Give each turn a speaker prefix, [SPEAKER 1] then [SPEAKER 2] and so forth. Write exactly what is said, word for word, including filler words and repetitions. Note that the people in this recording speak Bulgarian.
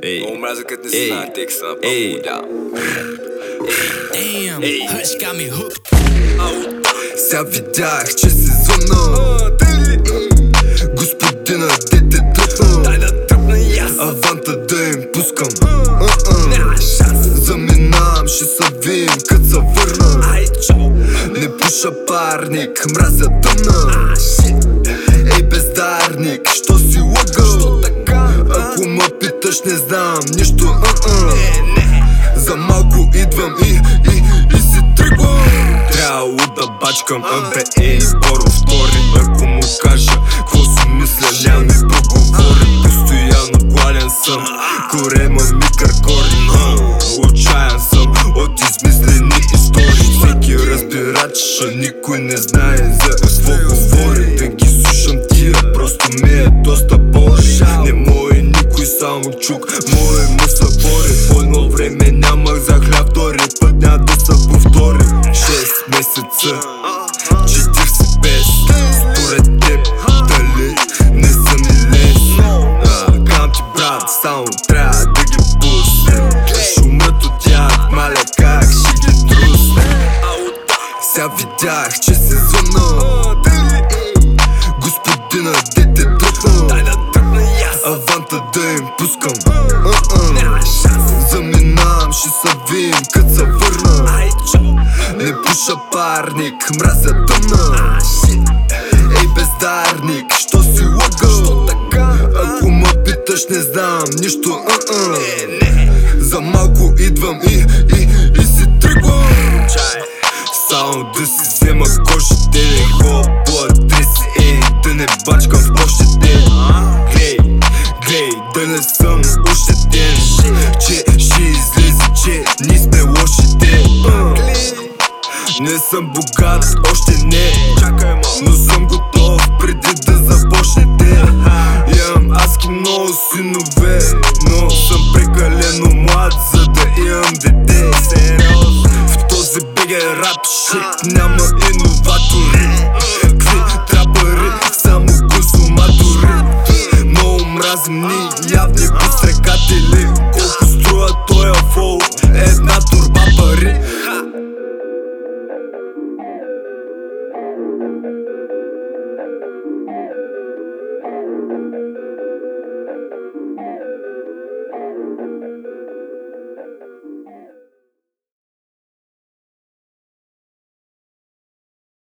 [SPEAKER 1] Много мраза като не си знае текста на пълно.
[SPEAKER 2] Damn, Hush got me hooked.
[SPEAKER 3] Сега видях, че се зъмна господина, дете тръпна.
[SPEAKER 1] Дай да тръпна и аз.
[SPEAKER 3] Аванта да им пускам. Заминавам, ще се видим кът се върна. Не пуша парник, мразя тъмна. Ей бездарник, що си лъгъл? Ако ме питаш не знам нищо. За малко идвам и, и, и си тръгвам. Трябвало да бачкам АБЕ скоро втори. Ако му кажа какво си мисля, няма ми проговори. Постоянно гладен съм, корема ми къркори. Отчаян съм от измислени истории. Всеки разбира, че никой не знае за какво говори. Да ги слушам тия, просто ми е доста бори. Не мое никой, само чук, мое му са бори. По едно време нямах за хляб, втори път няма да се повтори. Шест месеца, четиридесет без. Според теб, дали не съм ли лес? Кам ти брат, само трябва да ги пусне. Шумът от тях, маля как ще ги трусне. Сега видях, че се зъмна господина, дете тръпна. Аванта да им пускам. Заминавам, ще се видим кът се върна. Не пуша парник, мразя тъмна. Ей бездарник, що си лъгъл? Ако ме питаш не знам нищо. За малко идвам и, и, и си тръгвам. Само да си взема кошите, не хова по адреси. Ей, да не бачкам в пощите. Глей, глей, да не съм ощетен, че ще излезе, че ние сме лошите. Не съм богат,